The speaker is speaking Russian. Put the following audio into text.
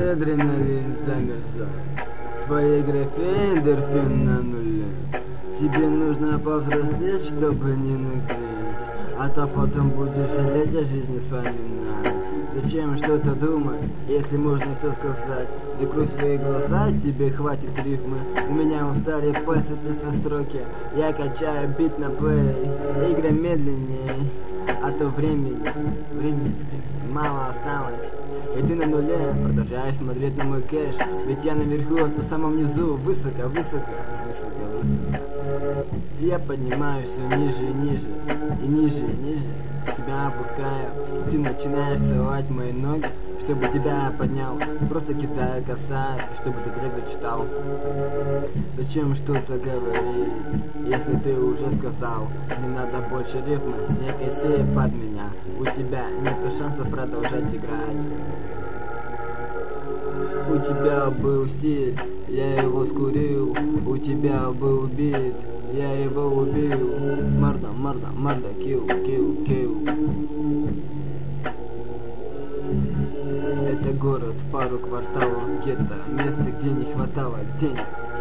адреналин замерзал. В твоей графе эндорфин на нуле. Тебе нужно повзрослеть, чтобы не накрыть, а то потом будешь жалеть о жизни вспоминать. Зачем что-то думать, если можно все сказать? Закрой свои глаза, тебе хватит рифмы. У меня устали пальцы писать строки. Я качаю бит на плей, играй медленнее, а то времени мало осталось. И ты на нуле продолжаешь смотреть на мой кэш. Ведь я наверху, а ты в самом низу. Высоко. Я поднимаюсь все ниже и ниже. И ниже. Тебя опускаю. Ты начинаешь целовать мои ноги, чтобы тебя поднял. Просто кидаю касаюсь, чтобы ты предпочитал. Зачем что-то говорить, если ты уже сказал? Не надо больше рифмы, не коси под меня. У тебя нету шансов продолжать играть. У тебя был стиль, я его скурил. У тебя был бит, я его убил. Морда, килл. Это город в пару кварталов гетто, место, где не хватало денег.